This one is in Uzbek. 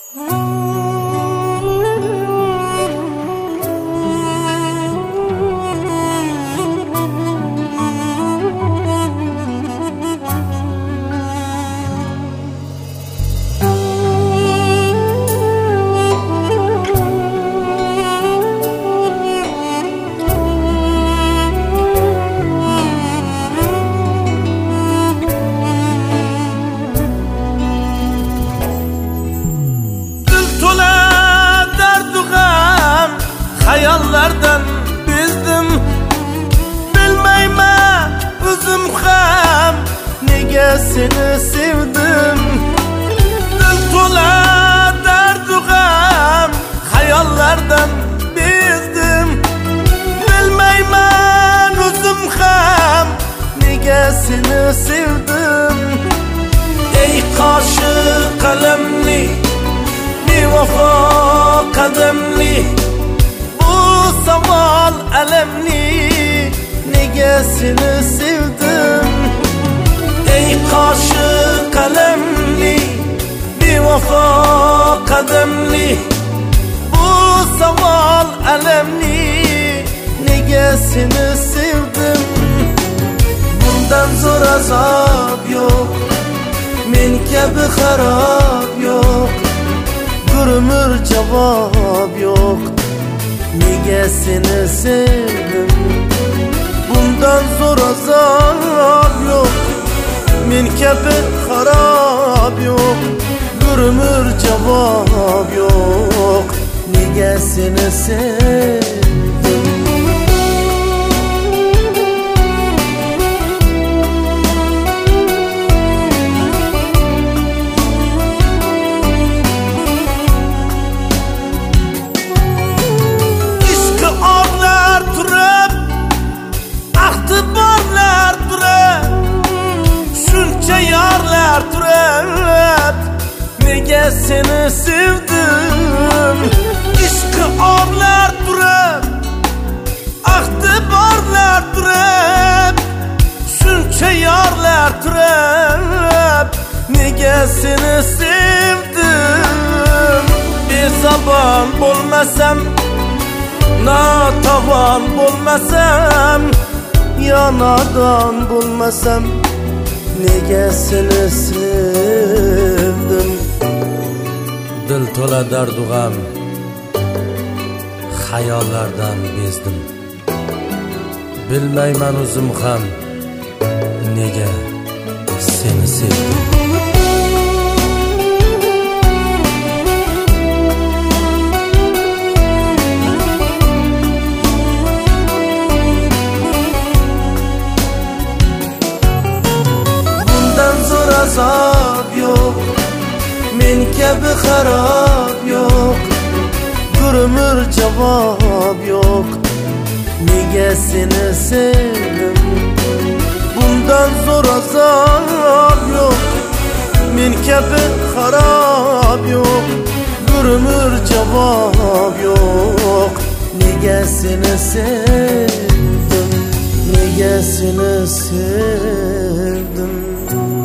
Hayallardan bezdim, bilmayman o'zim ham nega seni sevdim. Dil to'la dardu g'am, hayallardan bezdim, bilmayman o'zim ham nega seni sevdim. Ey qoshi qalamli, bevafo qadamli, savol alamli, nega seni sevdim. Ey qoshi qalamli, bevafo qadamli, bu savol alamli, nega seni sevdim. Bundan zo'r azob yo'q, men kabi xarob yo'q, bir umr javob yo'q, nega seni sevdim. Bundan zo'r azob yo'q, men kabi xarob yo'q, bir umr javob yo'q, nega seni sevdim. Yarlar turib, nega seni sevdim. Ishqi orlar turib, ahdi borlar turib, shuncha yorlar turib, nega seni sevdim. Bezabon bo'lmasam, notavon bo'lmasam, yo nodon bo'lmasam, nega seni sevdim. Dil to'la dardu g'am, xayollardan bezdim, bilmayman o'zim ham nega seni sevdim. Azob yo'q, men kabi xarob yo'q, bir umr javob yo'q, nega seni sevdim. Bundan zo'r azob yo'q, men kabi xarob yo'q, bir umr javob yo'q, nega seni sevdim, nega seni sevdim.